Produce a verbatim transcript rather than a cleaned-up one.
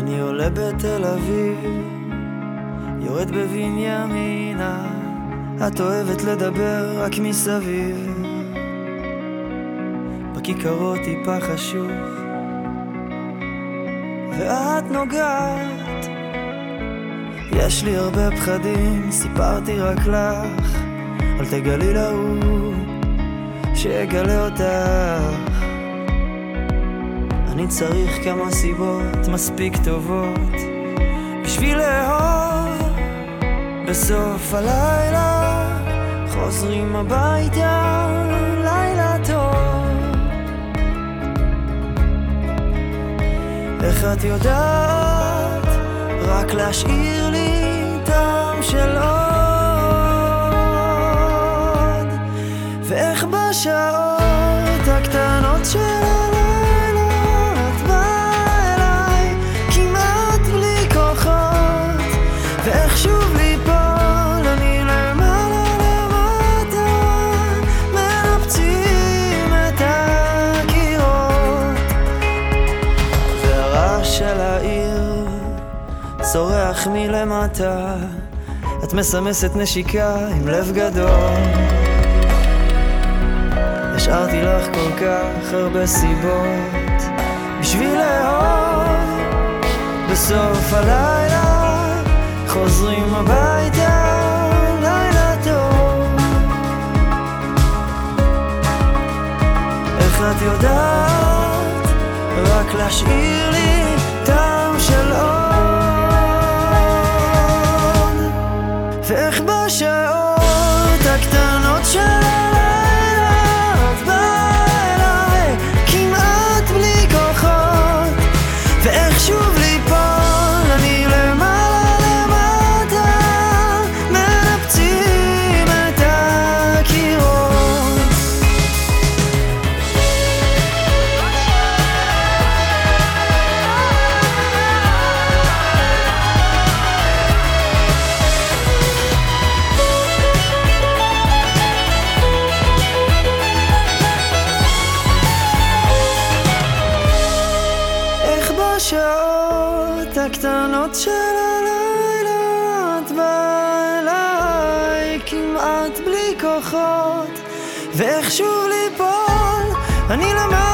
אני עולה בתל אביב, יורד בבנימינה, את אוהבת לדבר רק מסביב, בכיכרות טיפה חשוב, ואת נוגעת. יש לי הרבה פחדים, סיפרתי רק לך, אל תגלי להוא שיגלה אותך. אני צריך כמה סיבות מספיק טובות בשביל לאהוב. בסוף הלילה חוזרים הביתה, לילה טוב. איך את יודעת רק להשאיר לי טעם של עוד? ואיך בשעות הקטנות של שוב ליפול, אני למעלה למטה, מנפצים את הקירות. והרעש של העיר צורח מלמטה, את מסמסת נשיקה עם לב גדול. השארתי לך כל כך הרבה סיבות בשביל לאהוב. בסוף הלילה חוזרים הביתה, לילה טוב. איך את יודעת רק להשאיר לי טעם של עוד? ואיך בשעות הקטנות של הלילה את באה אליי כמעט בלי כוחות, ואיך שוב ליפול, אני למעלה בשעות הקטנות של הלילה את באה אליי כמעט בלי כוחות, ואיך שוב ליפול, אני למעלה